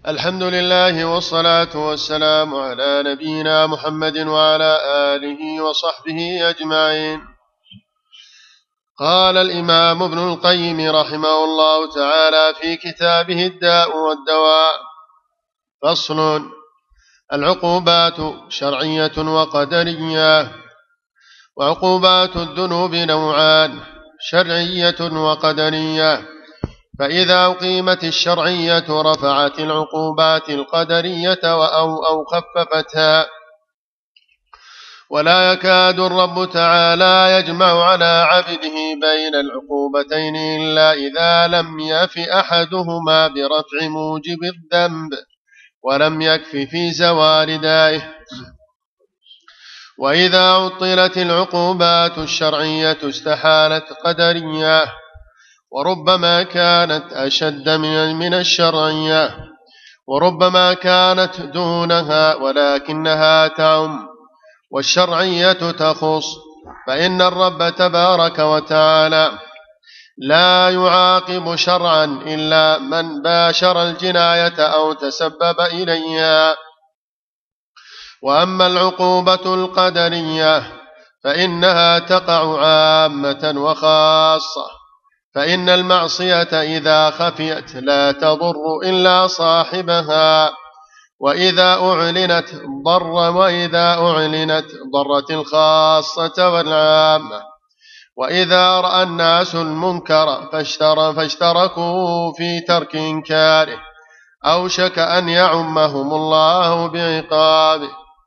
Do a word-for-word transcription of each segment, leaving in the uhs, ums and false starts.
الحمد لله والصلاة والسلام على نبينا محمد وعلى آله وصحبه أجمعين. قال الإمام ابن القيم رحمه الله تعالى في كتابه الداء والدواء: فصل: العقوبات شرعية وقدرية. وعقوبات الذنوب نوعان: شرعية وقدرية. فإذا أقيمت الشرعية رفعت العقوبات القدرية أو, أو خففتها. ولا يكاد الرب تعالى يجمع على عبده بين العقوبتين إلا إذا لم يف أحدهما برفع موجب الذنب ولم يكف في زوال دائه. وإذا عطلت العقوبات الشرعية استحالت قدرية، وربما كانت أشد من الشرعية، وربما كانت دونها ولكنها تعم، والشرعية تخص. فإن الرب تبارك وتعالى لا يعاقب شرعا إلا من باشر الجناية أو تسبب إليها. وأما العقوبة القدرية فإنها تقع عامة وخاصة، فإن المعصية إذا خفيت لا تضر إلا صاحبها، وإذا أعلنت ضر وإذا أعلنت ضرت الخاصة والعامة. وإذا رأى الناس المنكر فاشتر فاشتركوا في ترك إنكاره أوشك أن يعمهم الله بعقابه.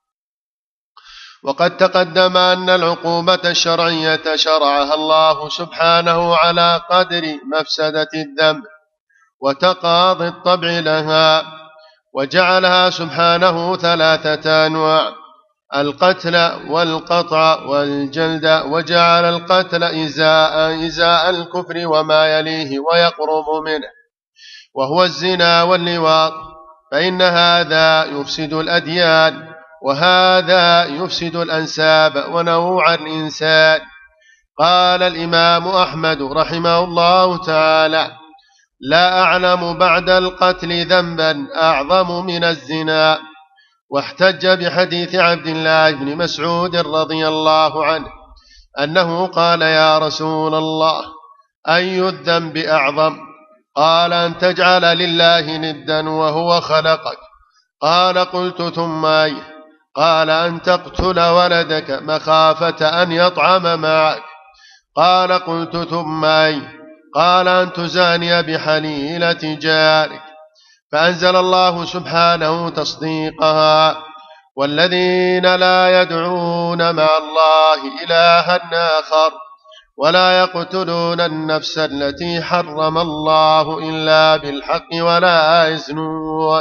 وقد تقدم أن العقوبة الشرعية شرعها الله سبحانه على قدر مفسدة الذنب وتقاضي الطبع لها، وجعلها سبحانه ثلاثة أنواع: القتل والقطع والجلد. وجعل القتل إزاء, إزاء الكفر وما يليه ويقرب منه، وهو الزنا واللواط، فإن هذا يفسد الأديان وهذا يفسد الأنساب ونوع الإنسان. قال الإمام أحمد رحمه الله تعالى: لا أعلم بعد القتل ذنبا أعظم من الزنا. واحتج بحديث عبد الله بن مسعود رضي الله عنه أنه قال: يا رسول الله، أي الذنب أعظم؟ قال: أن تجعل لله ندا وهو خلقك. قال: قلت ثم أي؟ قال: أن تقتل ولدك مخافة أن يطعم معك. قال: قلت ثم أي؟ قال: أن تزاني بحليلة جارك. فأنزل الله سبحانه تصديقها: والذين لا يدعون مع الله إلها آخر ولا يقتلون النفس التي حرم الله إلا بالحق ولا يزنون.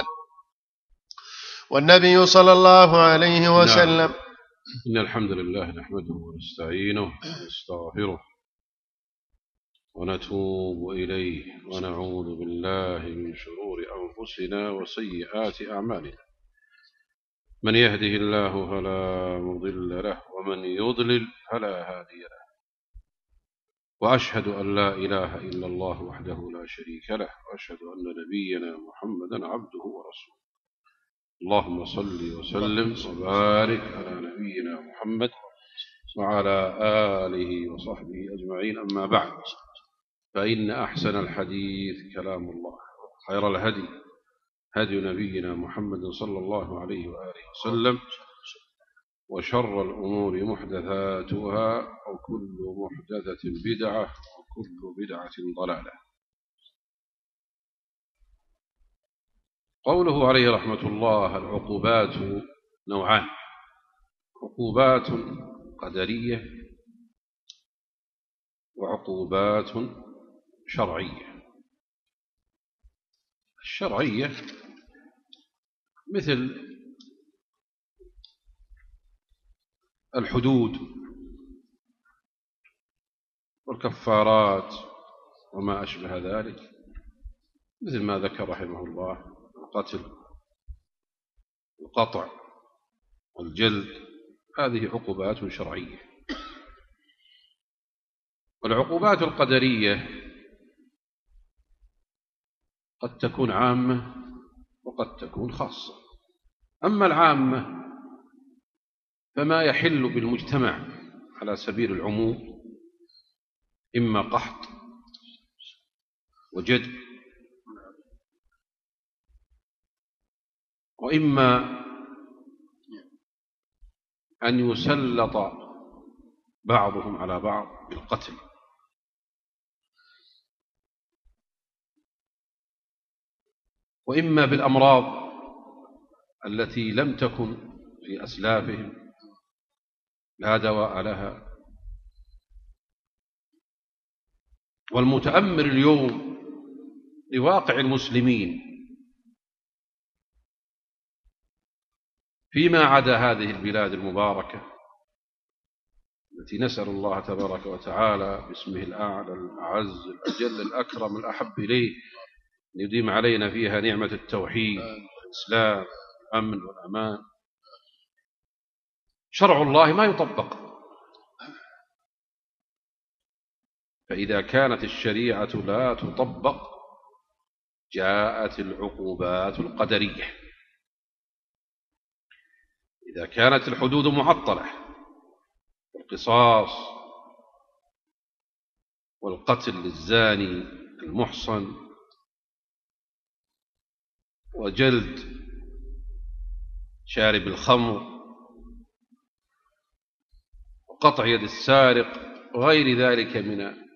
والنبي صلى الله عليه وسلم: نعم. إن الحمد لله نحمده ونستعينه ونستغفره ونتوب إليه ونعوذ بالله من شرور أنفسنا وسيئات أعمالنا. من يهده الله فلا مضل له ومن يضلل فلا هادي له. وأشهد أن لا إله إلا الله وحده لا شريك له، وأشهد أن نبينا محمدا عبده ورسوله. اللهم صل وسلم وبارك على نبينا محمد وعلى آله وصحبه أجمعين. أما بعد، فإن أحسن الحديث كلام الله، خير الهدي هدي نبينا محمد صلى الله عليه وآله وسلم، وشر الأمور محدثاتها، وكل محدثة بدعة، وكل بدعة ضلالة. قوله عليه رحمة الله: العقوبات نوعان: عقوبات قدرية وعقوبات شرعية. الشرعية مثل الحدود والكفارات وما أشبه ذلك، مثل ما ذكر رحمه الله: القتل والقطع والجلد. هذه عقوبات شرعية. والعقوبات القدرية قد تكون عامة وقد تكون خاصة. أما العامة فما يحل بالمجتمع على سبيل العموم إما قحط وجدب، وإما أن يسلط بعضهم على بعض بالقتل، وإما بالأمراض التي لم تكن في أسلافهم لا دواء لها. والمتأمر اليوم لواقع المسلمين فيما عدا هذه البلاد المباركة التي نسأل الله تبارك وتعالى باسمه الأعلى الأعز الأجل الأكرم الأحب إليه أن يديم علينا فيها نعمة التوحيد والإسلام والأمن والأمان. شرع الله ما يطبق، فإذا كانت الشريعة لا تطبق جاءت العقوبات القدرية. إذا كانت الحدود معطلة، القصاص والقتل للزاني المحصن وجلد شارب الخمر وقطع يد السارق وغير ذلك من،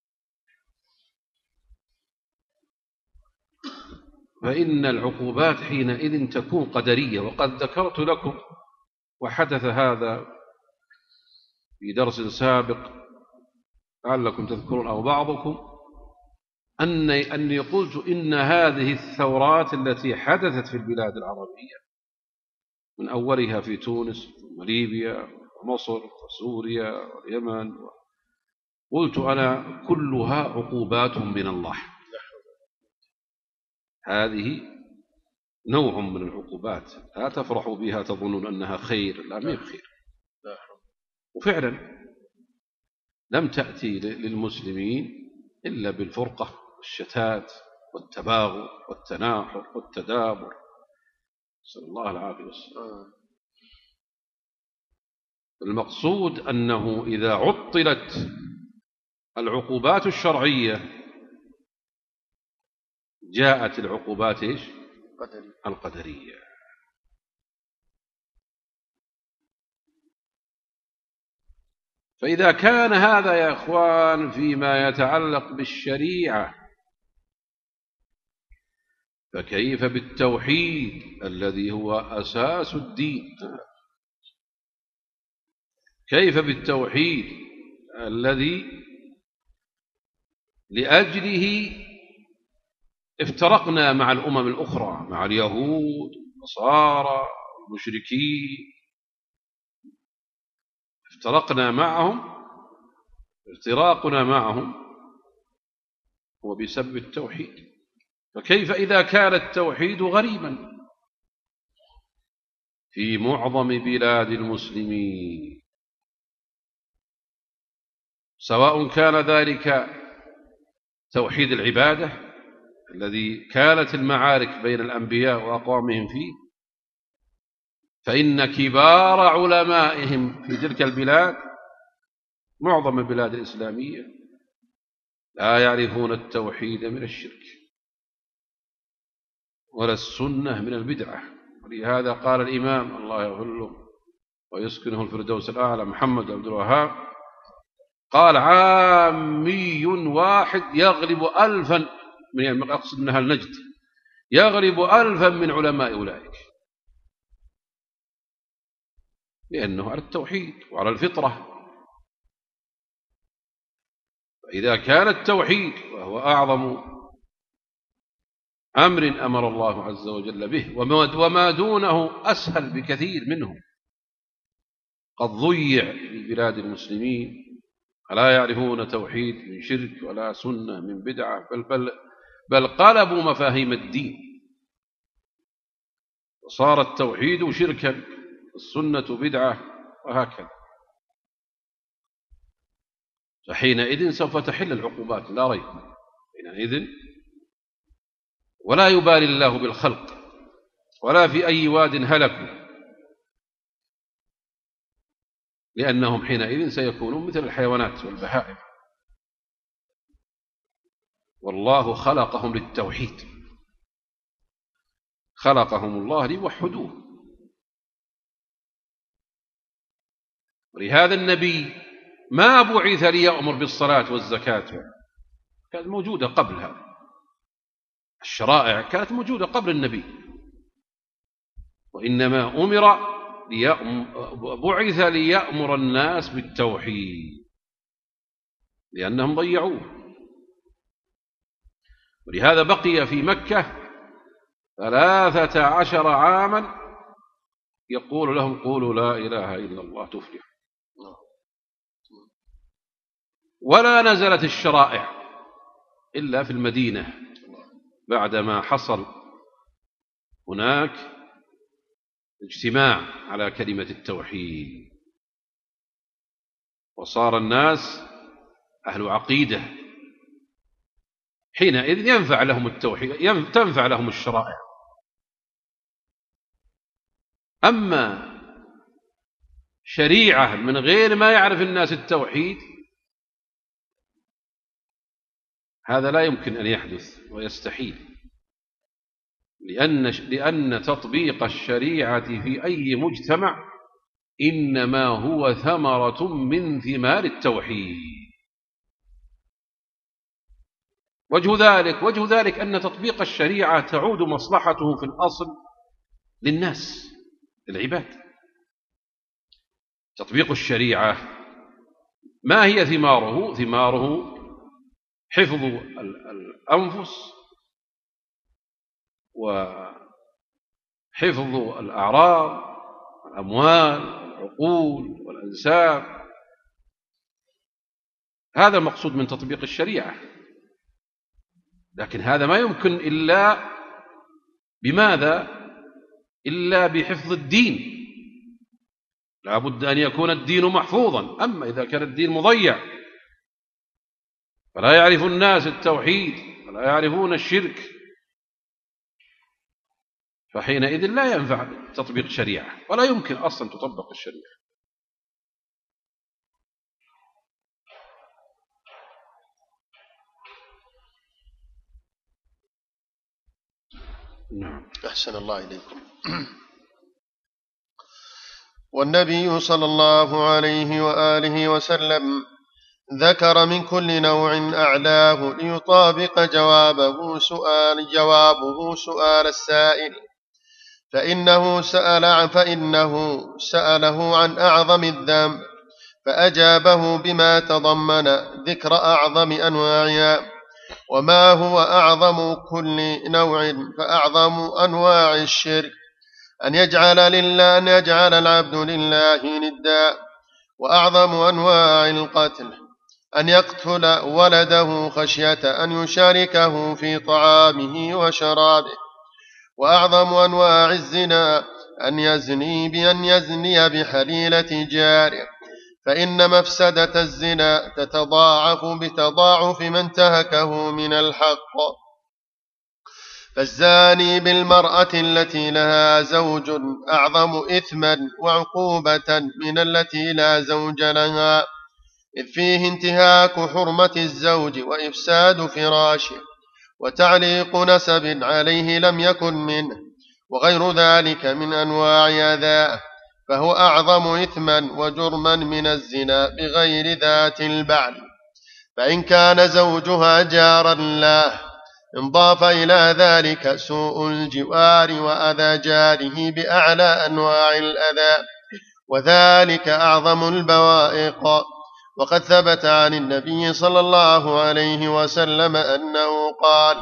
فإن العقوبات حينئذ تكون قدرية. وقد ذكرت لكم وحدث هذا في درس سابق لعلكم تذكرون أو بعضكم أني, أني قلت إن هذه الثورات التي حدثت في البلاد العربية من أولها في تونس وليبيا ومصر وسوريا واليمن، قلت أنا كلها عقوبات من الله. هذه نوع من العقوبات لا تفرحوا بها تظنون أنها خير، لا ما هي خير. وفعلا لم تأتي للمسلمين إلا بالفرقة والشتات والتباغض والتناحر والتدابر، نسأل الله العافية والسلام. المقصود أنه إذا عطلت العقوبات الشرعية جاءت العقوبات إيش؟ القدرية. فإذا كان هذا يا إخوان فيما يتعلق بالشريعة، فكيف بالتوحيد الذي هو أساس الدين؟ كيف بالتوحيد الذي لأجله افترقنا مع الأمم الأخرى، مع اليهود والنصارى والمشركين، افترقنا معهم. افتراقنا معهم هو بسبب التوحيد. فكيف إذا كان التوحيد غريبا في معظم بلاد المسلمين، سواء كان ذلك توحيد العبادة الذي كانت المعارك بين الأنبياء وأقوامهم فيه، فإن كبار علمائهم في تلك البلاد معظم البلاد الإسلامية لا يعرفون التوحيد من الشرك ولا السنة من البدعة. ولهذا قال الإمام الله يغفر له ويسكنه الفردوس الأعلى محمد عبد الوهاب، قال عامي واحد يغلب ألفا من، أقصد من أهل نجد، يغلب ألفا من علماء أولئك، لأنه على التوحيد وعلى الفطرة. فإذا كان التوحيد وهو أعظم أمر أمر الله عز وجل به وما دونه أسهل بكثير منه، قد ضيع في بلاد المسلمين لا يعرفون توحيد من شرك ولا سنة من بدعة، بل, بل, بل قلبوا مفاهيم الدين وصار التوحيد شركا السنة بدعة وهكذا. فحينئذ سوف تحل العقوبات لا ريب، حينئذ ولا يبالي الله بالخلق ولا في أي واد هلكوا، لأنهم حينئذ سيكونون مثل الحيوانات والبهائم. والله خلقهم للتوحيد، خلقهم الله ليوحدوه. ولهذا النبي ما بعث ليأمر بالصلاة والزكاة، كانت موجودة قبل هذا، الشرائع كانت موجودة قبل النبي، وإنما أمر بعث ليأمر الناس بالتوحيد لأنهم ضيعوه. ولهذا بقي في مكة ثلاثة عشر عاما يقول لهم قولوا لا إله إلا الله تفلح، ولا نزلت الشرائع إلا في المدينة بعدما حصل هناك اجتماع على كلمة التوحيد، وصار الناس أهل عقيدة، حينئذ ينفع لهم التوحيد، تنفع لهم الشرائع. أما شريعة من غير ما يعرف الناس التوحيد، هذا لا يمكن أن يحدث ويستحيل، لأن لأن تطبيق الشريعة في أي مجتمع إنما هو ثمرة من ثمار التوحيد. وجه ذلك وجه ذلك أن تطبيق الشريعة تعود مصلحته في الأصل للناس، للعباد. تطبيق الشريعة ما هي ثماره؟ ثماره حفظ الأنفس وحفظ الأعراض، الأموال، العقول والأنساب. هذا المقصود من تطبيق الشريعة. لكن هذا ما يمكن إلا بماذا؟ إلا بحفظ الدين. لا بد أن يكون الدين محفوظا. أما إذا كان الدين مضيع فلا يعرف الناس التوحيد ولا يعرفون الشرك، فحينئذ لا ينفع تطبيق شريعة، ولا يمكن أصلا تطبق الشريعة. نعم. أحسن الله إليكم. والنبي صلى الله عليه وآله وسلم ذكر من كل نوع أعلاه ليطابق جوابه سؤال جوابه سؤال السائل، فإنه سأل عن فإنه سأله عن أعظم الذنب فأجابه بما تضمن ذكر أعظم أنواعها. وما هو أعظم كل نوع فأعظم أنواع الشرك أن يجعل لله أن يجعل العبد لله ندا. وأعظم أنواع القتل أن يقتل ولده خشية أن يشاركه في طعامه وشرابه. وأعظم أنواع الزنا أن يزني بأن يزني بحليلة جاره، فإن مفسدة الزنا تتضاعف بتضاعف من انتهكه من الحق. فالزاني بالمرأة التي لها زوج أعظم إثما وعقوبة من التي لا زوج لها، إذ فيه انتهاك حرمة الزوج وإفساد فراشه وتعليق نسب عليه لم يكن منه، وغير ذلك من أنواع أذاه، فهو أعظم إثما وجرما من الزنا بغير ذات البعل. فإن كان زوجها جارا له انضاف إلى ذلك سوء الجوار وأذى جاره بأعلى أنواع الأذى، وذلك أعظم البوائق. وقد ثبت عن النبي صلى الله عليه وسلم أنه قال: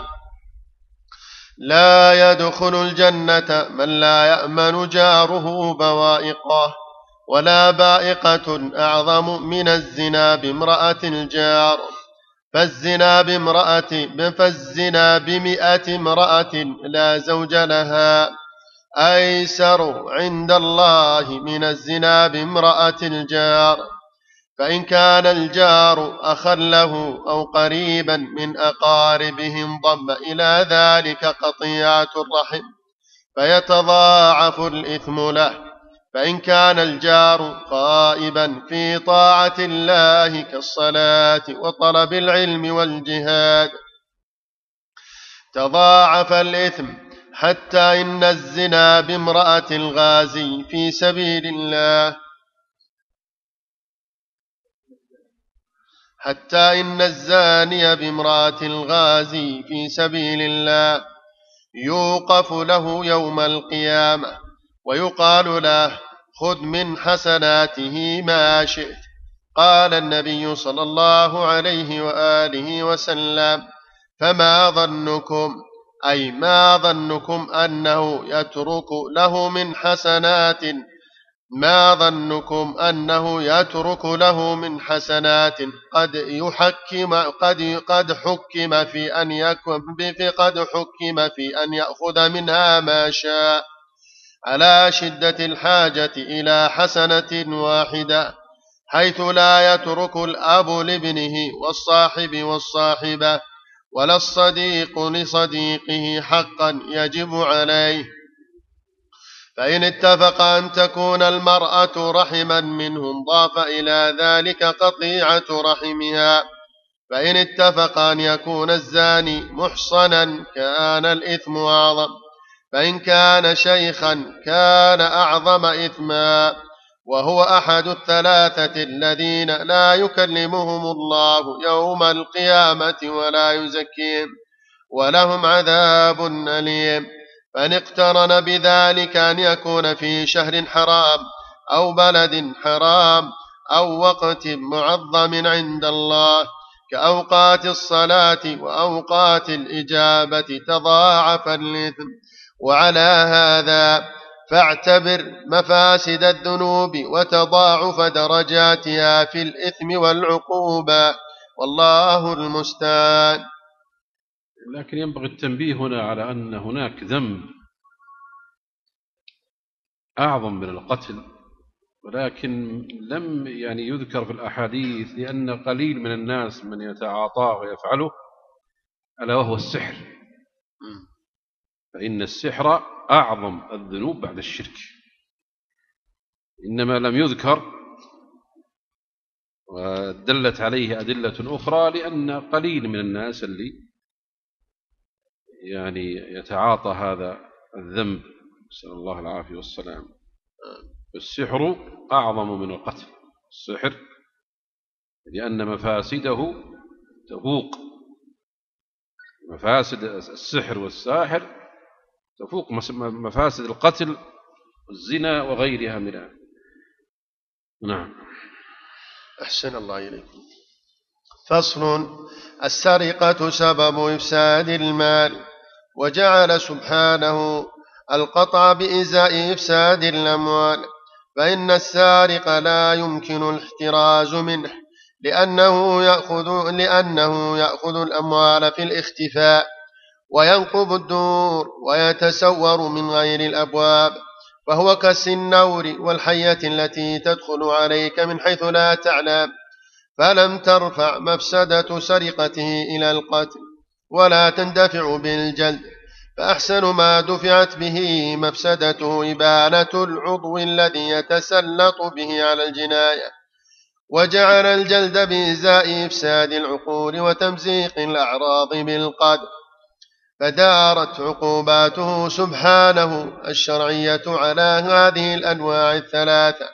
لا يدخل الجنة من لا يأمن جاره بوائقه، ولا بائقة أعظم من الزنا بامرأة الجار. فالزنا بامرأة فالزنا بمئة امرأة لا زوج لها أيسر عند الله من الزنا بامرأة الجار. فإن كان الجار أخا له أو قريبا من أقاربه انضم إلى ذلك قطيعة الرحم، فيتضاعف الإثم له. فإن كان الجار غائبا في طاعة الله كالصلاة وطلب العلم والجهاد تضاعف الإثم، حتى إن الزنا بامرأة الغازي في سبيل الله حتى إن الزاني بامرأة الغازي في سبيل الله يوقف له يوم القيامة ويقال له خذ من حسناته ما شئت. قال النبي صلى الله عليه وآله وسلم: فما ظنكم أي ما ظنكم أنه يترك له من حسنات ما ظنكم أنه يترك له من حسنات قد يحكم قد قد حكم في أن يكون قد حكم في أن يأخذ منها ما شاء على شدة الحاجة إلى حسنة واحدة، حيث لا يترك الأب لابنه والصاحب والصاحبة ولا الصديق لصديقه حقا يجب عليه. فإن اتفق أن تكون المرأة رحما منهم ضاف إلى ذلك قطيعة رحمها. فإن اتفق أن يكون الزاني محصنا كان الإثم أعظم. فإن كان شيخا كان أعظم إثما، وهو أحد الثلاثة الذين لا يكلمهم الله يوم القيامة ولا يزكيهم ولهم عذاب أليم. فإن اقترن بذلك أن يكون في شهر حرام أو بلد حرام أو وقت معظم عند الله كأوقات الصلاة وأوقات الإجابة تضاعف الإثم. وعلى هذا فاعتبر مفاسد الذنوب وتضاعف درجاتها في الإثم والعقوبة، والله المستعان. لكن ينبغي التنبيه هنا على أن هناك ذنب أعظم من القتل، ولكن لم يعني يذكر في الأحاديث، لأن قليل من الناس من يتعاطاه ويفعله، ألا وهو السحر. فإن السحر أعظم الذنوب بعد الشرك، إنما لم يذكر ودلت عليه أدلة أخرى لأن قليل من الناس اللي يعني يتعاطى هذا الذنب، نسأل الله العافية والسلام. السحر أعظم من القتل، السحر لأن مفاسده تفوق مفاسد السحر والساحر، تفوق مفاسد القتل والزنا وغيرها منها. نعم. أحسن الله إليكم. فصل: السرقة سبب إفساد المال. وجعل سبحانه القطع بإزاء إفساد الأموال، فإن السارق لا يمكن الاحتراز منه لأنه يأخذ, لأنه يأخذ الأموال في الاختفاء وينقب الدور ويتسور من غير الأبواب، فهو كالسنور والحية التي تدخل عليك من حيث لا تعلم. فلم ترفع مفسدة سرقته إلى القتل ولا تندفع بالجلد، فأحسن ما دفعت به مفسدته إبانة العضو الذي يتسلط به على الجناية. وجعل الجلد بإزاء إفساد العقول وتمزيق الأعراض بالقدر، فدارت عقوباته سبحانه الشرعية على هذه الأنواع الثلاثة،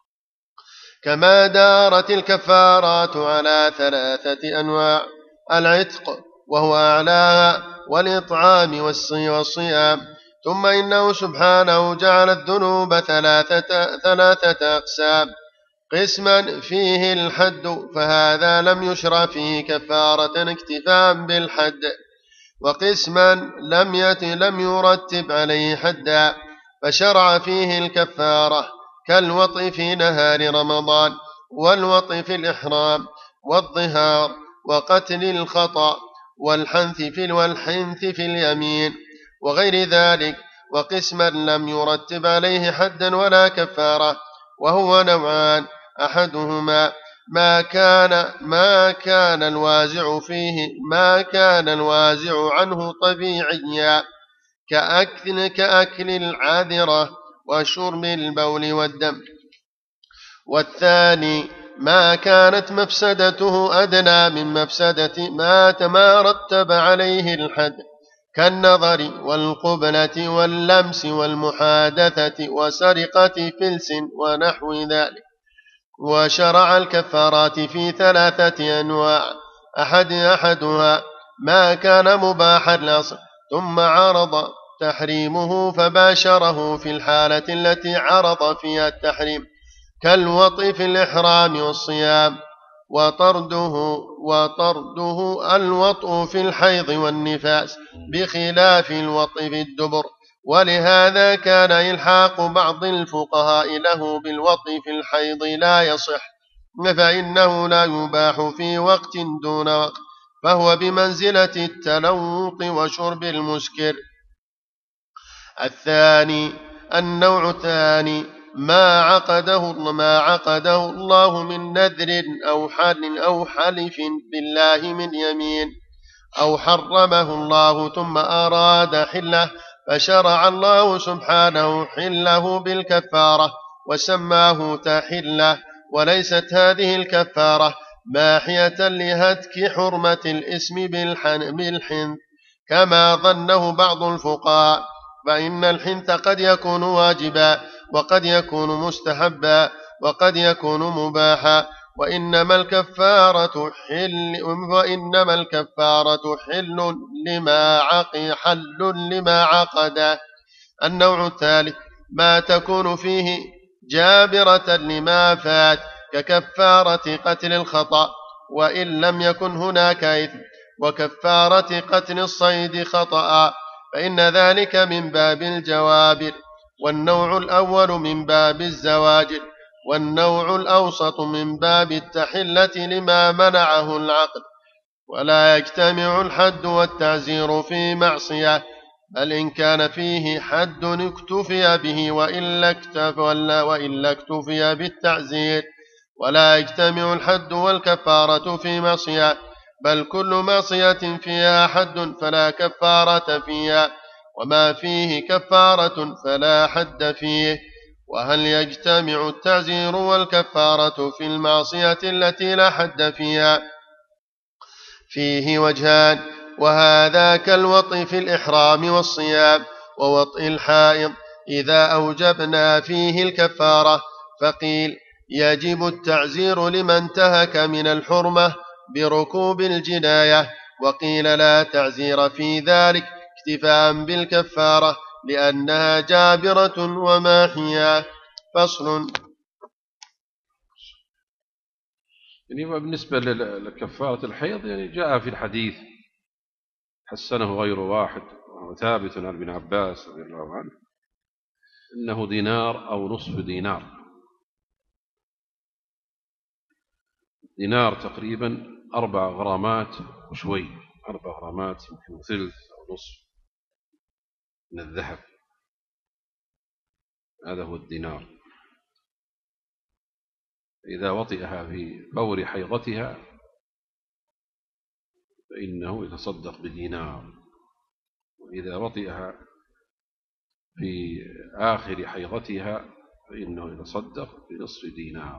كما دارت الكفارات على ثلاثة أنواع: العتق وهو أعلاها، والإطعام والصيام. ثم إنه سبحانه جعل الذنوب ثلاثة, ثلاثة أقسام: قسما فيه الحد، فهذا لم يشرع فيه كفارة اكتفاء بالحد، وقسما لم يت لم يرتب عليه حدا فشرع فيه الكفارة، كالوطء في نهار رمضان، والوطء في الإحرام، والظهار، وقتل الخطأ، والحنث في والحنث في اليمين وغير ذلك. وقسما لم يرتب عليه حدا ولا كفارة، وهو نوعان: أحدهما ما كان ما كان الوازع فيه ما كان الوازع عنه طبيعيا، كأكل, كأكل العذرة وشرب البول والدم. والثاني ما كانت مفسدته أدنى من مفسدة ما ما رتب عليه الحد، كالنظر والقبلة واللمس والمحادثة وسرقة فلس ونحو ذلك. وشرع الكفارات في ثلاثة أنواع، أحد أحدها ما كان مباحا الأصل ثم عرض تحريمه فباشره في الحالة التي عرض فيها التحريم، كالوطء في الإحرام والصيام، وطرده, وطرده الوطء في الحيض والنفاس بخلاف الوطء في الدبر. ولهذا كان إلحاق بعض الفقهاء له بالوطء في الحيض لا يصح، فإنه لا يباح في وقت دون وقت، فهو بمنزلة التلوط وشرب المسكر. الثاني النوع الثاني ما عقده ما عقده الله من نذر أو حل أو حلف بالله من يمين، أو حرمه الله ثم أراد حله، فشرع الله سبحانه حله بالكفارة وسماه تحله. وليست هذه الكفارة ماحية لهتك حرمة الاسم بالحنث كما ظنه بعض الفقهاء، فإن الحنث قد يكون واجبا وقد يكون مستحبا وقد يكون مباحا، وإنما الكفارة حل وإنما الكفارة حل لما عقد حل لما عقد. النوع الثالث ما تكون فيه جابرة لما فات، ككفارة قتل الخطأ وإن لم يكن هناك إثم، وكفارة قتل الصيد خطأ، فإن ذلك من باب الجوابر. والنوع الأول من باب الزواجر، والنوع الأوسط من باب التحلة لما منعه العقل. ولا يجتمع الحد والتعزير في معصية، بل إن كان فيه حد اكتفي به وإلا اكتفي, وإلا اكتفي بالتعزير. ولا يجتمع الحد والكفارة في معصية، بل كل معصية فيها حد فلا كفارة فيها، وما فيه كفارة فلا حد فيه. وهل يجتمع التعزير والكفارة في المعصية التي لا حد فيها؟ فيه وجهان، وهذا كالوطء في الإحرام والصيام ووطء الحائض إذا أوجبنا فيه الكفارة، فقيل يجب التعزير لمن انتهك من الحرمة بركوب الجناية، وقيل لا تعزير في ذلك اكتفاء بالكفارة لأنها جابرة وماحية. فصل. يعني بالنسبة لكفارة الحيض يعني جاء في الحديث حسنه غير واحد وهو ثابت عن ابن عباس رضي الله عنه إنه دينار أو نصف دينار، دينار تقريبا أربع غرامات وشوي، أربع غرامات يمكن ثلث أو نصف من الذهب، هذا هو الدينار. إذا وطئها في فور حيضتها فإنه يتصدق بدينار، وإذا وطئها في آخر حيضتها فإنه يتصدق بنصف دينار.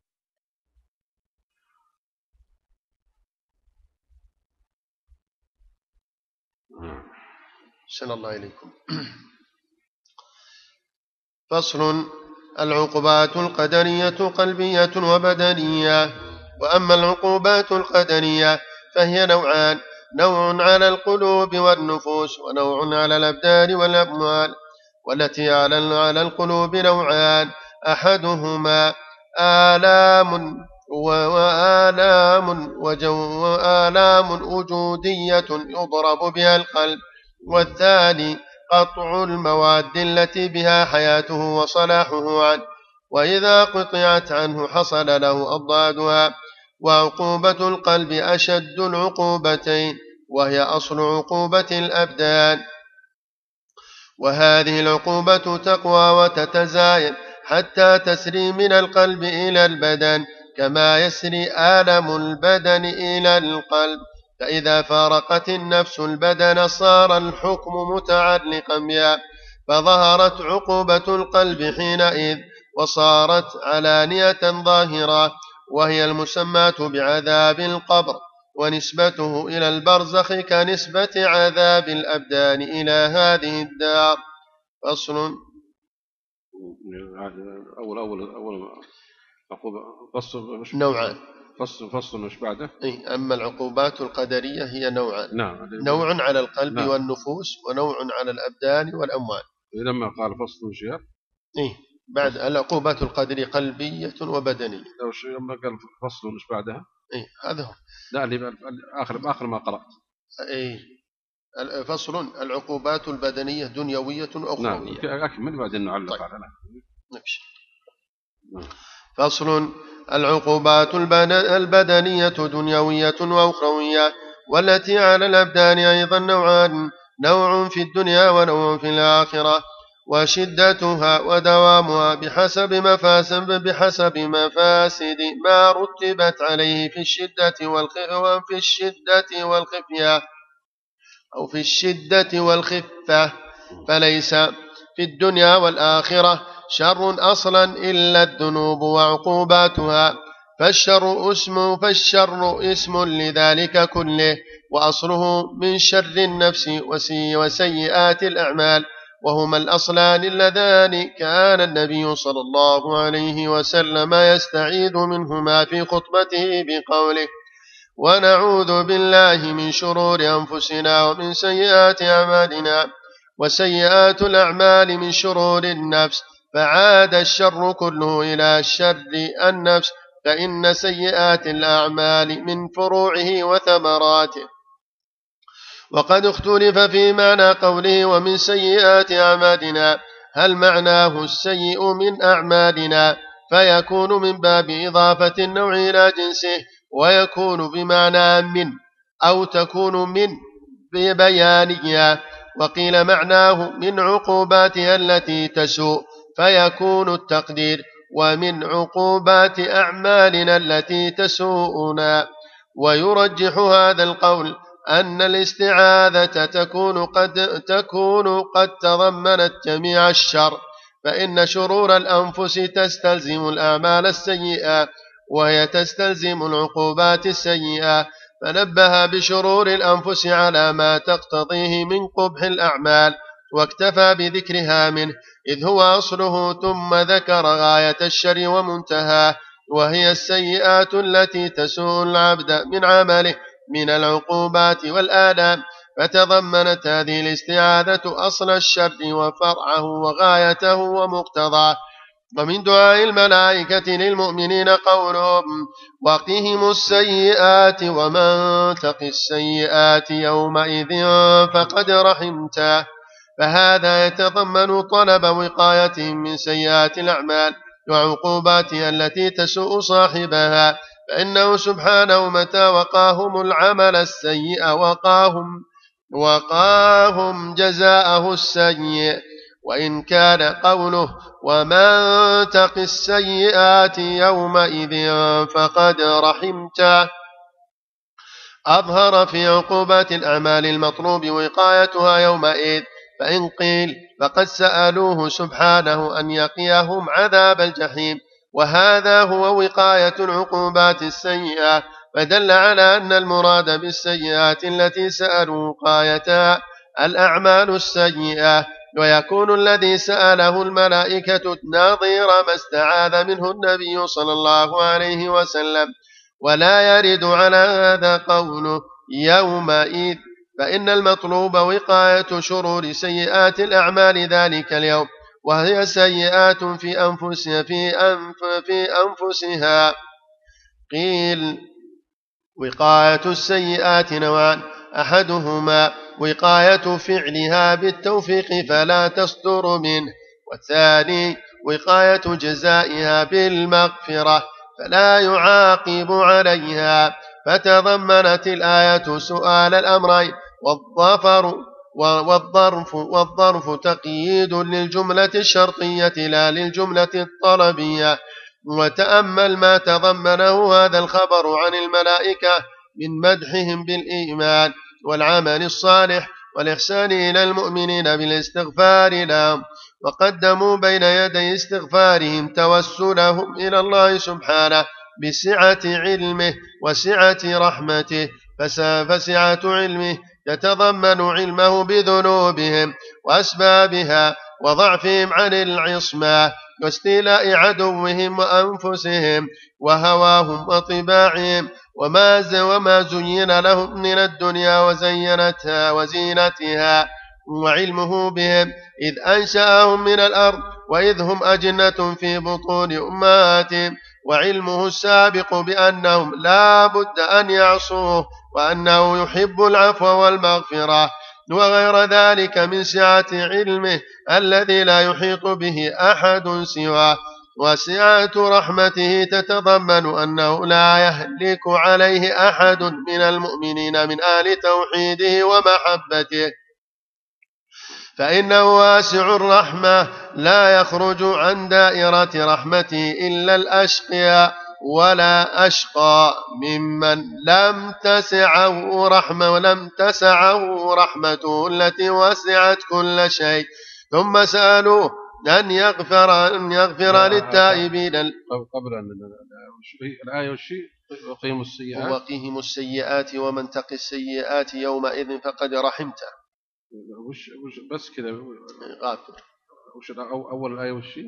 أحسن الله إليكم. فصل. العقوبات القدرية قلبية وبدنية. وأما العقوبات القدرية فهي نوعان، نوع على القلوب والنفوس ونوع على الأبدان والأموال. والتي على القلوب نوعان، أحدهما آلام وآلام وآلام وجودية يضرب بها القلب، والثاني قطع المواد التي بها حياته وصلاحه عنه، وإذا قطعت عنه حصل له أضدادها. وعقوبة القلب أشد العقوبتين، وهي أصل عقوبة الأبدان، وهذه العقوبة تقوى وتتزايد حتى تسري من القلب إلى البدن كما يسري آلم البدن إلى القلب، فإذا فارقت النفس البدن صار الحكم متعلقا بها، فظهرت عقوبة القلب حينئذ وصارت علانية ظاهرة، وهي المسماة بعذاب القبر، ونسبته إلى البرزخ كنسبة عذاب الأبدان إلى هذه الدار. فصل. أول أول أول عقوبة فصل نوعان. فصل فصل مش بعده. إيه، أما العقوبات القدرية هي نوعان. نعم. نوع على القلب نعم. والنفوس، ونوع على الأبدان والأموال. لما قال فصل وشيار إيه بعد فصل. العقوبات القدرية قلبية وبدنية. لو شيء لما قال فصل مش بعدها. إيه هذا هو. لا اللي آخر آخر ما قرأت. إيه فصل العقوبات البدنية دنيوية وأخروية. نعم أكمل بعدين نعلق طيب. على نمشي. فصل العقوبات البدنية دنيوية وأخروية، والتي على الأبدان أيضا نوعان، نوع في الدنيا ونوع في الآخرة، وشدتها ودوامها بحسب مفاسد بحسب مفاسد ما رتبت عليه في الشدة والخفة في الشدة والخفية أو في الشدة والخفة، فليس في الدنيا والآخرة شر أصلا إلا الذنوب وعقوباتها، فالشر اسم فالشر اسم لذلك كله، وأصله من شر النفس وسيئات الأعمال، وهما الأصلان اللذان كان النبي صلى الله عليه وسلم يستعيذ منهما في خطبته بقوله: ونعوذ بالله من شرور أنفسنا ومن سيئات أعمالنا. وسيئات الأعمال من شرور النفس، فعاد الشر كله إلى شر النفس، فإن سيئات الأعمال من فروعه وثمراته. وقد اختلف في معنى قوله ومن سيئات أعمالنا، هل معناه السيء من أعمالنا فيكون من باب إضافة النوع إلى جنسه، ويكون بمعنى من، أو تكون من ببيانية. وقيل معناه من عقوباتها التي تسوء، فيكون التقدير ومن عقوبات أعمالنا التي تسوءنا. ويرجح هذا القول أن الاستعاذة تكون قد, تكون قد تضمنت جميع الشر، فإن شرور الأنفس تستلزم الأعمال السيئة، وهي تستلزم العقوبات السيئة، فنبه بشرور الأنفس على ما تقتضيه من قبح الأعمال، واكتفى بذكرها منه إذ هو أصله، ثم ذكر غاية الشر ومنتهاه، وهي السيئات التي تسوء العبد من عمله من العقوبات والآلام، فتضمنت هذه الاستعاذة أصل الشر وفرعه وغايته ومقتضاه. ومن دعاء الملائكة للمؤمنين قولهم: وقهم السيئات ومن تق السيئات يومئذ فقد رحمته، فهذا يتضمن طلب وقايتهم من سيئات الأعمال وعقوباتها التي تسوء صاحبها، فإنه سبحانه متى وقاهم العمل السيء وقاهم, وقاهم جزاءه السيء. وإن كان قوله ومن تق السيئات يومئذ فقد رحمته أظهر في عقوبات الأعمال المطلوب وقايتها يومئذ، فإن قيل فقد سألوه سبحانه أن يقيهم عذاب الجحيم، وهذا هو وقاية العقوبات السيئة، فدل على أن المراد بالسيئات التي سألوا وقايتها الأعمال السيئة، ويكون الذي سأله الملائكة نظير ما استعاذ منه النبي صلى الله عليه وسلم. ولا يرد على هذا قوله يومئذ، فإن المطلوب وقاية شرور سيئات الأعمال ذلك اليوم، وهي سيئات في أنفسها في, أنف في أنفسها. قيل وقاية السيئات نوعان: أحدهما وقاية فعلها بالتوفيق فلا تصدر منه، والثاني وقاية جزائها بالمغفرة فلا يعاقب عليها. فتضمنت الآية سؤال الأمرين، والظفر والظرف, والظرف تقييد للجملة الشرطية لا للجملة الطلبية. وتأمل ما تضمنه هذا الخبر عن الملائكة من مدحهم بالإيمان والعمل الصالح والإحسان إلى المؤمنين بالاستغفار لهم، وقدموا بين يدي استغفارهم توسلهم إلى الله سبحانه بسعة علمه وسعة رحمته، فسعة علمه يتضمن علمه بذنوبهم وأسبابها وضعفهم عن العصمة واستيلاء عدوهم وأنفسهم وهواهم وطباعهم وما وما زين لهم من الدنيا وزينتها وزينتها، وعلمه بهم إذ أنشأهم من الأرض وإذ هم أجنة في بطون أمهاتهم، وعلمه السابق بأنهم لا بد أن يعصوه وأنه يحب العفو والمغفرة، وغير ذلك من سعة علمه الذي لا يحيط به أحد سواه. وسعة رحمته تتضمن أنه لا يهلك عليه أحد من المؤمنين من آل توحيده ومحبته، فإنه واسع الرحمة لا يخرج عن دائرة رحمته إلا الأشقياء، ولا أشقى ممن لم تسعه رحمة ولم تسعه رحمته التي وسعت كل شيء. ثم سألوه أن يغفر أن يغفر للتائبين. قبل أن الآية والشيء وقيهم السيئات وقيهم السيئات ومن تق السيئات يومئذ فقد رحمته. وش وش بس كذا غافر. وش أول الآية والشيء؟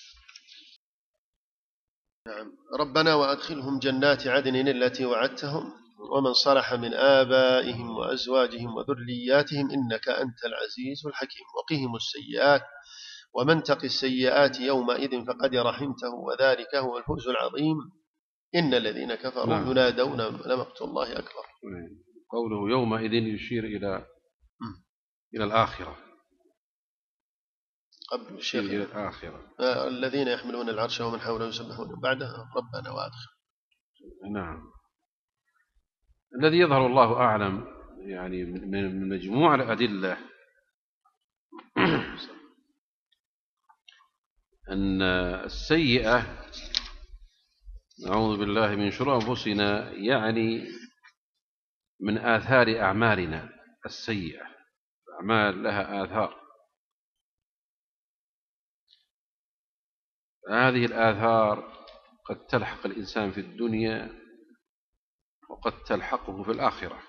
نعم. ربنا وأدخلهم جنات عدن التي وعدتهم ومن صلح من آبائهم وأزواجهم وذرياتهم إنك أنت العزيز الحكيم. وقهم السيئات ومن تق السيئات يومئذ فقد رحمته وذلك هو الفوز العظيم. إن الذين كفروا نعم. ينادون لمقت الله أكبر. قوله يومئذ يشير إلى م. إلى الآخرة قبل الشيخ إلى الآخرة. آه الذين يحملون العرش ومن حوله يسبحون بعده ربنا وأدخل. نعم. الذي يظهر الله أعلم يعني من مجموع الأدلة أن السيئة نعوذ بالله من شرور أنفسنا يعني من آثار أعمالنا السيئة. الأعمال لها آثار، هذه الآثار قد تلحق الإنسان في الدنيا وقد تلحقه في الآخرة.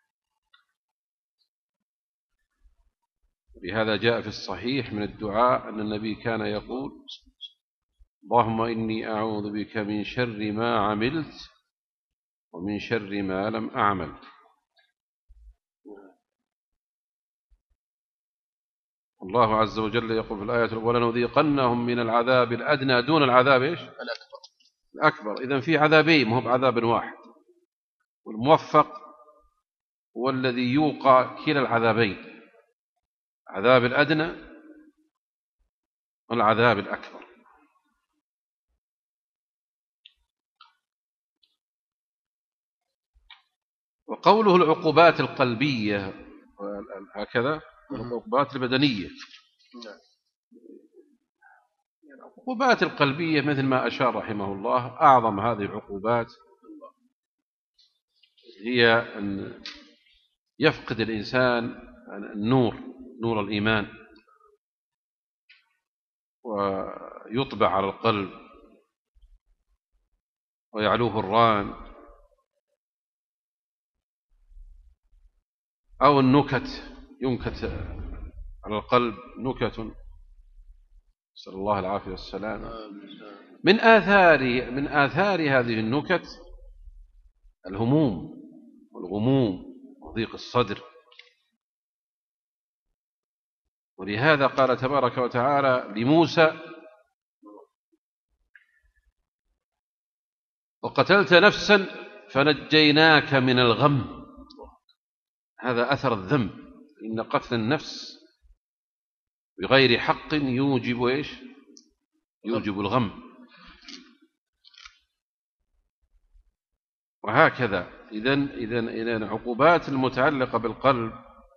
لهذا جاء في الصحيح من الدعاء أن النبي كان يقول اللهم إني أعوذ بك من شر ما عملت ومن شر ما لم أعمل. الله عز وجل يقول في الآية ولنذيقنهم من العذاب الأدنى دون العذاب إيش؟ الأكبر. الأكبر. إذن في عذابين ما هو بعذاب واحد، والموفق هو الذي يوقى كلا العذابين، عذاب الأدنى والعذاب الأكبر. وقوله العقوبات القلبية هكذا العقوبات البدنية. العقوبات القلبية مثل ما أشار رحمه الله أعظم هذه العقوبات هي أن يفقد الإنسان النور نور الإيمان ويطبع على القلب ويعلوه الران، أو النكت ينكت على القلب نكت نسأل الله العافية والسلام. من آثار من آثار هذه النكت الهموم والغموم وضيق الصدر. ولهذا قال تبارك وتعالى لموسى وقتلت نفسا فنجيناك من الغم. هذا أثر الذنب، إن قتل النفس بغير حق يوجب إيش؟ يوجب الغم. وهكذا إذن إذن إذن عقوبات المتعلقة بالقلب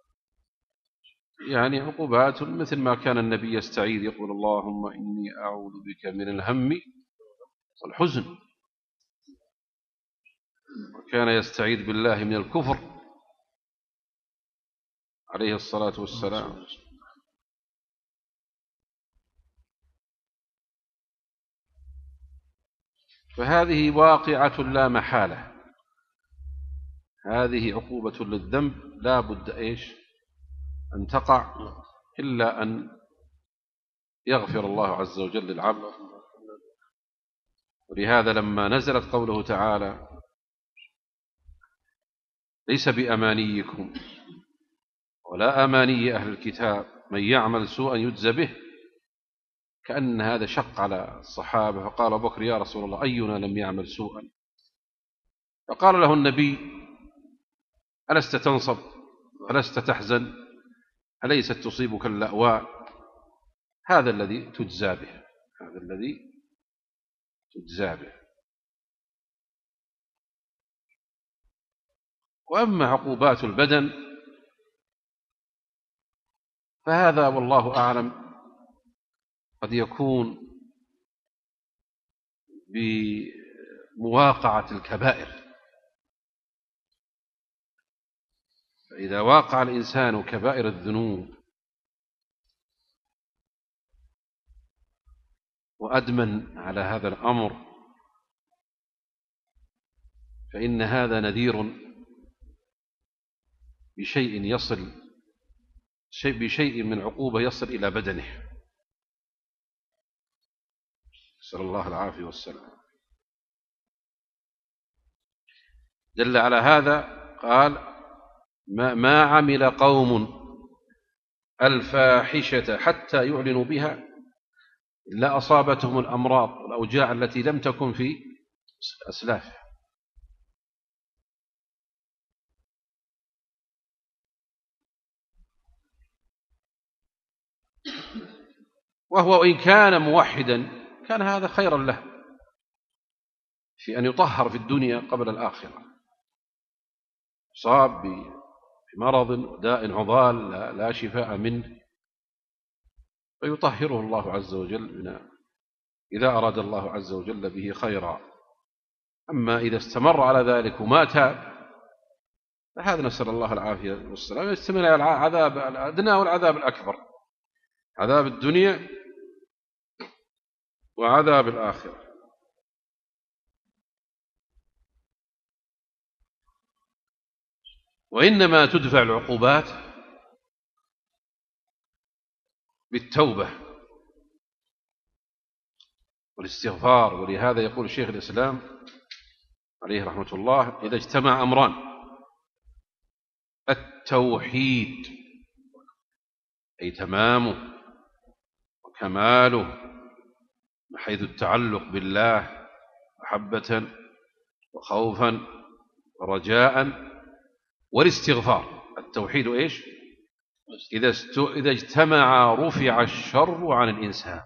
يعني عقوبات مثل ما كان النبي يستعيذ يقول اللهم إني أعوذ بك من الهم والحزن. وكان يستعيذ بالله من الكفر عليه الصلاة والسلام. فهذه واقعة لا محالة، هذه عقوبة للذنب لا بد إيش أن تقع إلا أن يغفر الله عز وجل للعبد. ولهذا لما نزلت قوله تعالى ليس بأمانيكم ولا أماني أهل الكتاب من يعمل سوءا يجزى به، كأن هذا شق على الصحابة. فقال أبو بكر يا رسول الله أينا لم يعمل سوءا؟ فقال له النبي ألست تنصب ألست تحزن أليست تصيبك اللأواء؟ هذا الذي تجزى به، هذا الذي تجزى به. وأما عقوبات البدن فهذا والله أعلم قد يكون بمواقعة الكبائر. فإذا واقع الإنسان كبائر الذنوب وأدمن على هذا الأمر فإن هذا نذير بشيء يصل بشيء من عقوبة يصل إلى بدنه، نسأل الله العافية والسلام. دل على هذا قال ما, ما عمل قوم الفاحشة حتى يعلنوا بها إلا أصابتهم الأمراض والأوجاع التي لم تكن في أسلافه. وهو إن كان موحدا كان هذا خيرا له في أن يطهر في الدنيا قبل الآخرة. صاب بمرض وداء عضال لا شفاء منه فيطهره الله عز وجل منه إذا أراد الله عز وجل به خيرا. أما إذا استمر على ذلك وما تاب فهذا نسأل الله العافية والسلام يستمر على العذاب الأدنى والعذاب الأكبر، عذاب الدنيا وعذاب الآخرة. وإنما تدفع العقوبات بالتوبة والاستغفار. ولهذا يقول شيخ الإسلام عليه رحمة الله إذا اجتمع أمران التوحيد أي تمامه وكماله من حيث التعلق بالله محبة وخوفا ورجاء، والاستغفار التوحيد إيش إذا, إذا اجتمع رفع الشر عن الإنسان.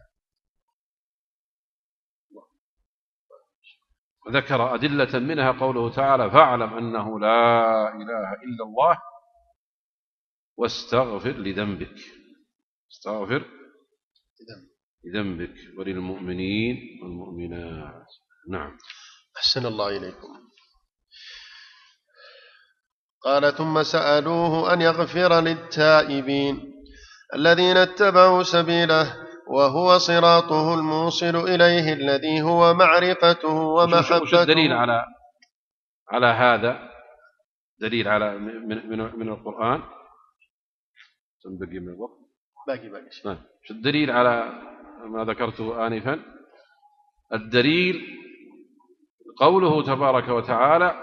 وذكر أدلة منها قوله تعالى فاعلم أنه لا إله إلا الله واستغفر لذنبك، استغفر لذنبك وللمؤمنين والمؤمنات. نعم. أحسن الله إليكم. قال ثم سألوه أن يغفر للتائبين الذين اتبعوا سبيله وهو صراطه الموصل إليه الذي هو معرفته ومحبته. وش الدليل على على هذا؟ دليل على من, من, من القرآن. تنبقي من الوقت باقي باقي نعم. شو الدليل على ما ذكرته آنفا؟ الدليل قوله تبارك وتعالى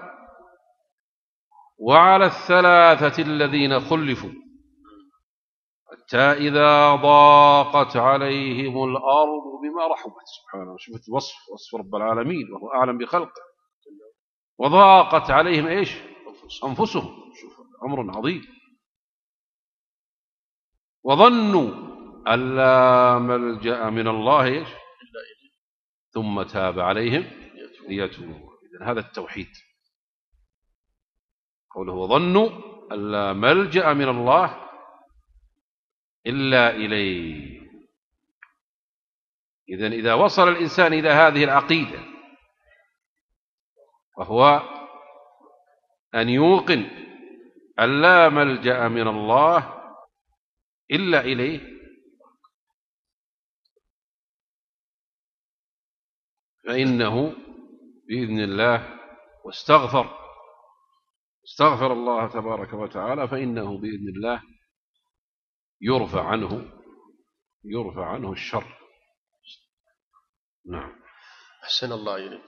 وعلى الثلاثة الذين خلفوا حتى إذا ضاقت عليهم الأرض بما رحبت. سبحانه، شوف وصف وصف رب العالمين وهو أعلم بخلقه. وضاقت عليهم إيش أنفسهم، شوف أمر عظيم. وظنوا أن لا ملجأ من الله إيش ثم تاب عليهم ليتوبوا. إذن هذا التوحيد. قوله وظنوا أن لا ملجأ من الله إلا إليه. إذن إذا وصل الإنسان إلى هذه العقيدة وهو أن يوقن أن لا ملجأ من الله إلا إليه، فإنه بإذن الله واستغفر استغفر الله تبارك وتعالى فإنه بإذن الله يرفع عنه يرفع عنه الشر. نعم. أحسن الله إليك.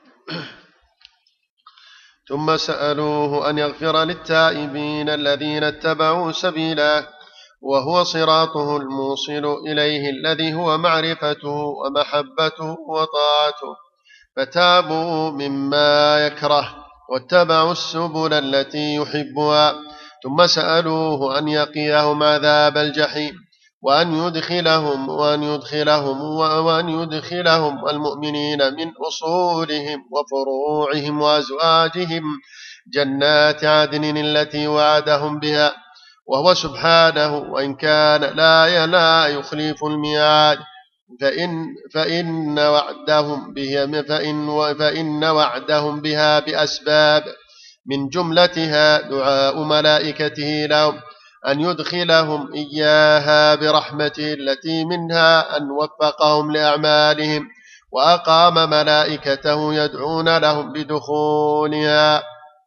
ثم سألوه أن يغفر للتائبين الذين اتبعوا سبيله، وهو صراطه الموصل إليه الذي هو معرفته ومحبته وطاعته، فتابوا مما يكره واتبعوا السبل التي يحبها. ثم سألوه أن يقيهم عذاب الجحيم، وأن يدخلهم وأن يدخلهم وأن يدخلهم المؤمنين من أصولهم وفروعهم وأزواجهم جنات عدن التي وعدهم بها، وهو سبحانه وإن كان لا لا يخلف الميعاد، فإن فإن وعدهم بها فإن فإن وعدهم بها بأسباب، من جملتها دعاء ملائكته لهم أن يدخلهم إياها برحمته التي منها أن وفقهم لأعمالهم، وأقام ملائكته يدعون لهم بدخولها.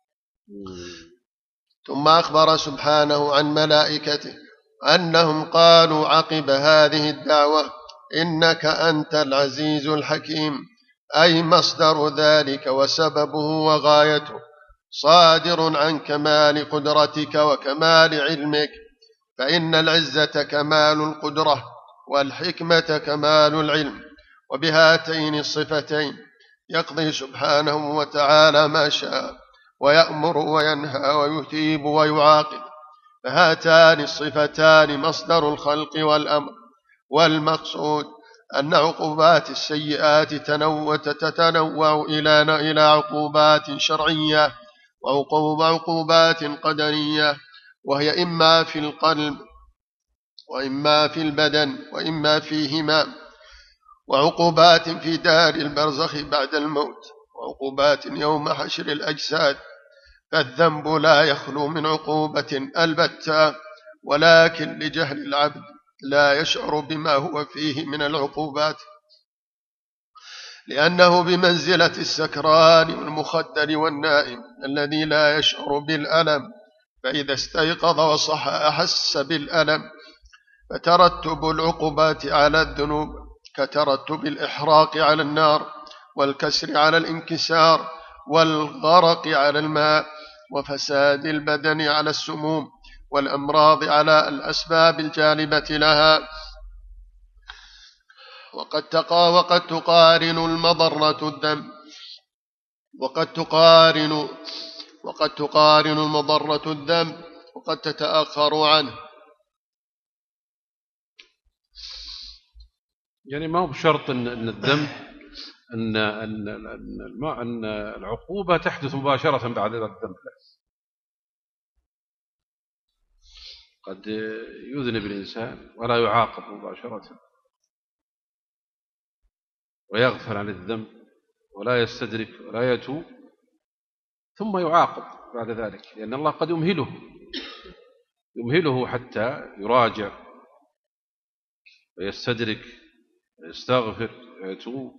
ثم أخبر سبحانه عن ملائكته أنهم قالوا عقب هذه الدعوة: إنك أنت العزيز الحكيم، أي مصدر ذلك وسببه وغايته صادر عن كمال قدرتك وكمال علمك، فإن العزة كمال القدرة والحكمة كمال العلم، وبهاتين الصفتين يقضي سبحانه وتعالى ما شاء، ويأمر وينهى ويثيب ويعاقب، فهاتان الصفتان مصدر الخلق والأمر. والمقصود أن عقوبات السيئات تتنوع إلى عقوبات شرعية وعقوبات قدرية، وهي إما في القلب وإما في البدن وإما فيهما، وعقوبات في دار البرزخ بعد الموت، وعقوبات يوم حشر الأجساد. فالذنب لا يخلو من عقوبة البتة، ولكن لجهل العبد لا يشعر بما هو فيه من العقوبات، لأنه بمنزلة السكران والمخدر والنائم الذي لا يشعر بالألم، فإذا استيقظ وصح أحس بالألم. فترتب العقوبات على الذنوب كترتب الإحراق على النار، والكسر على الانكسار، والغرق على الماء، وفساد البدن على السموم، والأمراض على الأسباب الجالبة لها. وقد تقى وقد تقارن المضرة الذنب وقد تقارن وقد تقارن المضرة الذنب وقد تتأخر عنه. يعني ما هو بشرط أن الذنب أن أن أن العقوبة تحدث مباشرة بعد الذنب، قد يذنب الإنسان ولا يعاقب مباشرة، ويغفل عن الذنب ولا يستدرك ولا يتوب، ثم يعاقب بعد ذلك، لأن الله قد يمهله يمهله حتى يراجع ويستدرك ويستغفر ويتوب،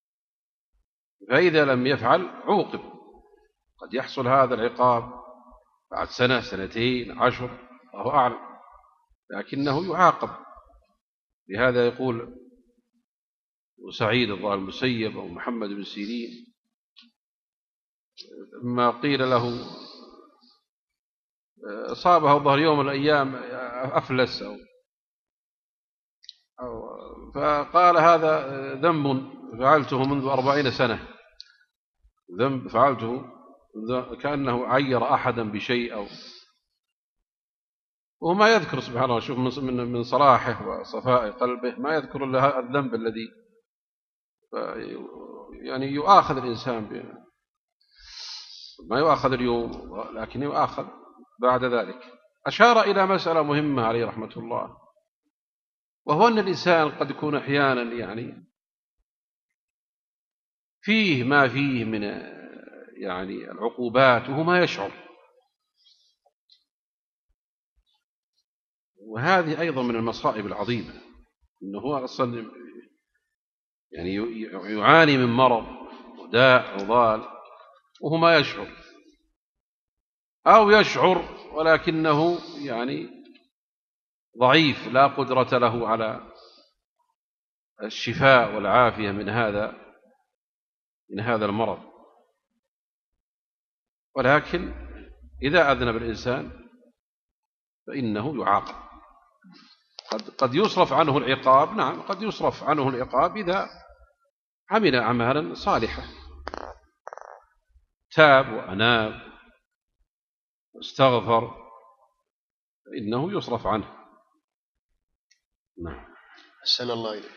فإذا لم يفعل عوقب. قد يحصل هذا العقاب بعد سنة سنتين عشر، الله أعلم، لكنه يعاقب. لهذا يقول سعيد الظاهر المسيب أو محمد بن سيرين لما قيل له أصابه ظهر يوم من الأيام أفلس أو فقال هذا ذنب فعلته منذ أربعين سنة، ذنب فعلته كأنه عير أحدا بشيء أو وما يذكر سبحان الله. شوف من من صلاحه وصفاء قلبه ما يذكر إلا الذنب الذي يعني يؤاخذ الإنسان به، ما يؤاخذ اليوم لكن يؤاخذ بعد ذلك. أشار إلى مسألة مهمة عليه رحمة الله، وهو أن الإنسان قد يكون أحيانا يعني فيه ما فيه من يعني العقوبات وهو ما يشعر، وهذه أيضا من المصائب العظيمة، أنه أصلا يعني يعاني من مرض وداء وضال وهو ما يشعر، أو يشعر ولكنه يعني ضعيف لا قدرة له على الشفاء والعافية من هذا من هذا المرض. ولكن إذا أذنب الإنسان فإنه يعاقب. قد قد يصرف عنه العقاب، نعم قد يصرف عنه العقاب إذا عمل أعمالا صالحة، تاب وأناب واستغفر فإنه يصرف عنه. نعم. أحسن الله إليك.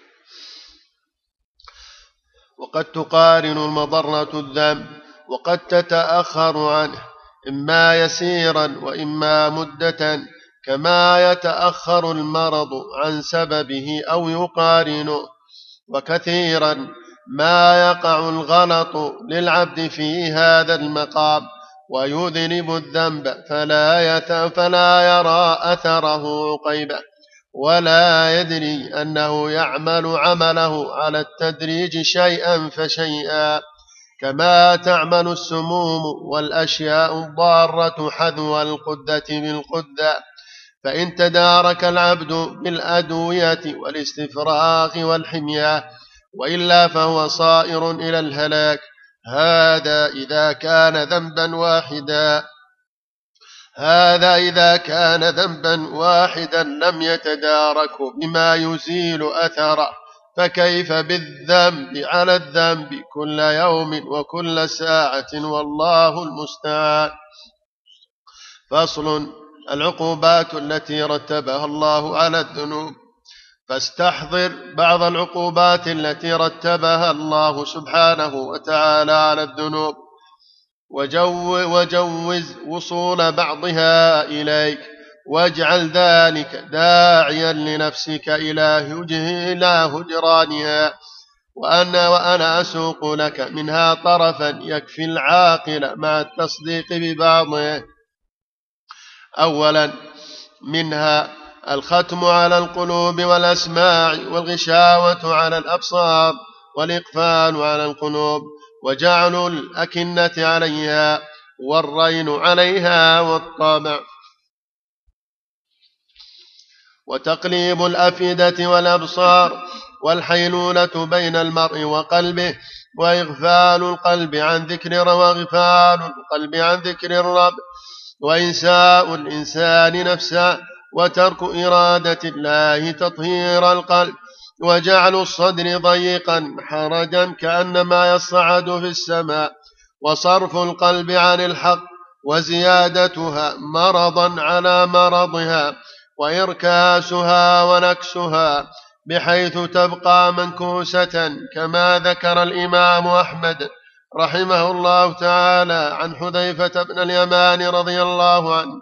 وقد تقارن المضرة الذنب وقد تتأخر عنه، إما يسيرا وإما مدة، كما يتأخر المرض عن سببه أو يقارنه. وكثيرا ما يقع الغلط للعبد في هذا المقام ويذنب الذنب فلا, يت... فلا يرى أثره عقيبه، ولا يدري أنه يعمل عمله على التدريج شيئا فشيئا، كما تعمل السموم والأشياء الضارة حذو القدة بالقدة. فإن تدارك العبد بالأدوية والاستفراغ والحمية، وإلا فهو صائر إلى الهلاك. هذا إذا كان ذنبا واحدا هذا إذا كان ذنبا واحدا لم يتدارك بما يزيل أثره، فكيف بالذنب على الذنب كل يوم وكل ساعة، والله المستعان. فصل: العقوبات التي رتبها الله على الذنوب. فاستحضر بعض العقوبات التي رتبها الله سبحانه وتعالى على الذنوب، وجو وجوز وصول بعضها إليك، واجعل ذلك داعيا لنفسك إلى هجرانها. وأنا, وأنا أسوق لك منها طرفا يكفي العاقل مع التصديق ببعضه. أولا منها الختم على القلوب والأسماع، والغشاوة على الأبصار، والإقفال على القلوب، وجعل الأكنة عليها، والرين عليها، والطبع، وتقليب الأفئدة والأبصار، والحيلولة بين المرء وقلبه، وإغفال القلب عن ذكر وإغفال القلب عن ذكر الرب، وإنساء الإنسان نفسه، وترك إرادة الله تطهير القلب، وجعل الصدر ضيقا حرجا كأنما يصعد في السماء، وصرف القلب عن الحق، وزيادتها مرضا على مرضها، وإركاسها ونكسها بحيث تبقى منكوسة، كما ذكر الإمام أحمد رحمه الله تعالى عن حذيفة بن اليمان رضي الله عنه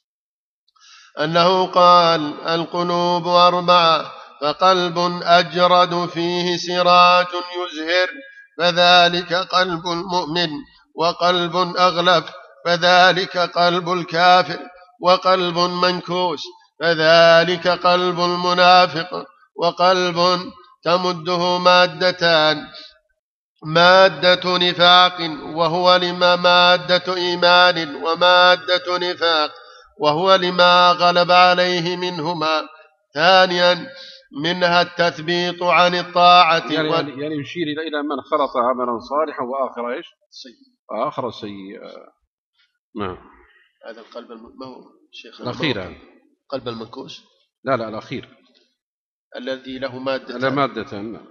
أنه قال: القلوب أربعة، فقلب أجرد فيه سراج يزهر فذلك قلب المؤمن، وقلب أغلف فذلك قلب الكافر، وقلب منكوس فذلك قلب المنافق، وقلب تمده مادتان، مادة نفاق وهو لما مادة إيمان، ومادة نفاق وهو لما غلب عليه منهما. ثانيا منها التثبيط عن الطاعة، يعني, و... يعني يشير إلى من خلط عملا صالحا وآخر إيش؟ سيء. آخر سيء. نعم. هذا القلب المو... شيخ الأخير، قلب المنكوس. لا لا الأخير الذي له مادة لا مادة. نعم.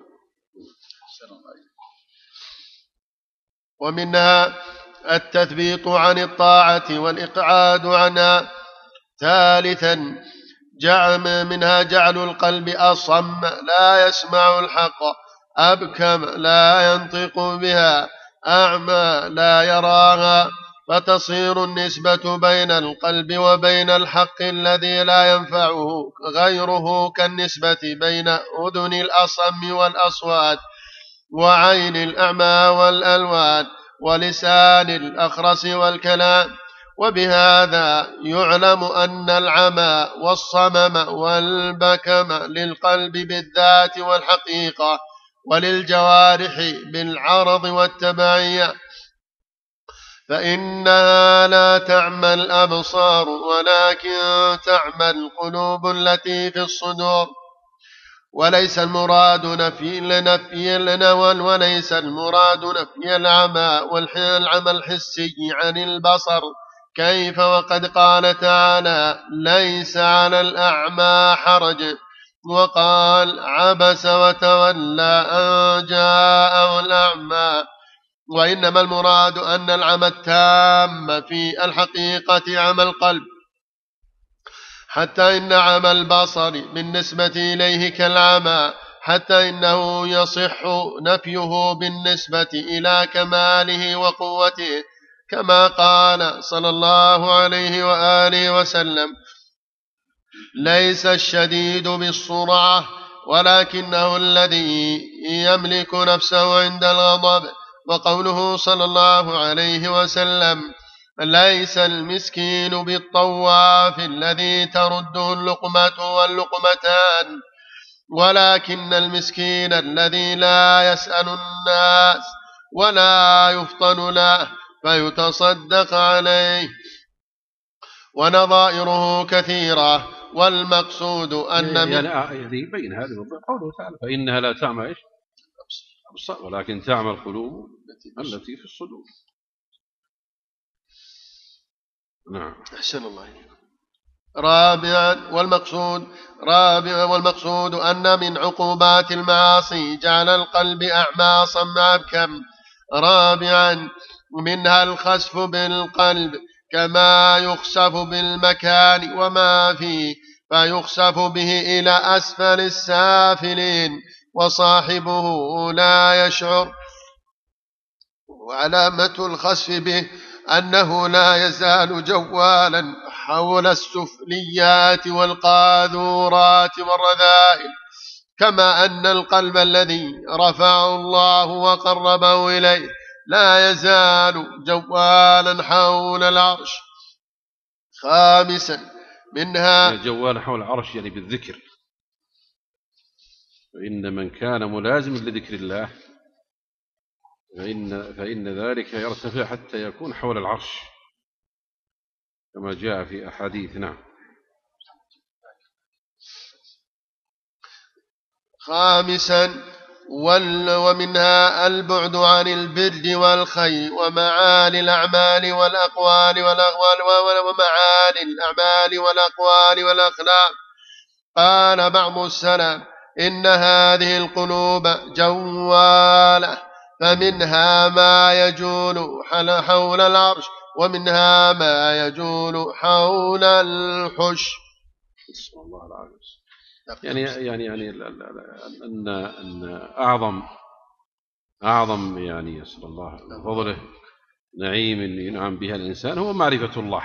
ومنها التثبيط عن الطاعة والإقعاد عنها. ثالثا جعل منها جعل القلب أصم لا يسمع الحق، أبكم لا ينطق بها، أعمى لا يراها، فتصير النسبة بين القلب وبين الحق الذي لا ينفعه غيره كالنسبة بين أذن الأصم والأصوات، وعين الأعمى والألوان، ولسان الأخرس والكلام، وبهذا يعلم أن العمى والصمم والبكم للقلب بالذات والحقيقة، وللجوارح بالعرض والتبعية، فإنها لا تعمى الأبصار ولكن تعمى القلوب التي في الصدور. وليس المراد نفي لنفي النول وليس المراد نفي العمى والعمى الحسي عن البصر، كيف وقد قال تعالى ليس على الأعمى حرج، وقال عبس وتولى أن جاءه الأعمى. وإنما المراد أن العمى التام في الحقيقة عمى القلب، حتى إن عمى البصر بالنسبة إليه كالعمى، حتى إنه يصح نفيه بالنسبة إلى كماله وقوته، كما قال صلى الله عليه وآله وسلم ليس الشديد بالسرعة ولكنه الذي يملك نفسه عند الغضب. وقوله صلى الله عليه وسلم ليس المسكين بالطواف الذي ترده اللقمة واللقمتان، ولكن المسكين الذي لا يسأل الناس ولا يفطن له فيتصدق عليه. ونظائره كثيرة، والمقصود أن يعني يعني يبين هذا قوله تعالى فإنها لا تعمى إيش أبصار ولكن تعمى القلوب التي في الصدور. نعم. أحسن الله. رابعا والمقصود رابعا والمقصود أن من عقوبات المعاصي جعل القلب أعمى صم أبكم. رابعا منها الخسف بالقلب كما يخسف بالمكان وما فيه، فيخسف به إلى أسفل السافلين وصاحبه لا يشعر. وعلامة الخسف به أنه لا يزال جوالا حول السفليات والقاذورات والرذائل، كما أن القلب الذي رفعه الله وقربه إليه لا يزال جوالا حول العرش. خامسا منها جوالا حول العرش يعني بالذكر، فإن من كان ملازما لذكر الله فإن, فإن ذلك يرتفع حتى يكون حول العرش كما جاء في أحاديث. نعم. خامسا ومنها البعد عن البر والخير ومعالي الأعمال والأقوال والأقوال ومعالي الأعمال والأقوال والأخلاق. قال بعض السلف إن هذه القلوب جوالة، فمنها ما يجول حول العرش ومنها ما يجول حول الحش. الله العافية. يعني يعني يعني أن أن أعظم أعظم يعني يسر الله فضله نعيم ينعم بها الإنسان هو معرفة الله،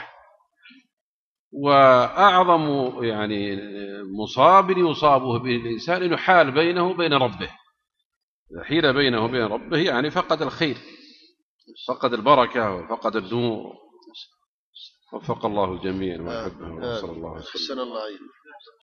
وأعظم يعني مصاب يصابه به الإنسان إنه حال بينه وبين ربه، حيل بينه وبين ربه يعني فقد الخير، فقد البركة وفقد النور. وفق الله الجميع وما يحبه ونصر الله.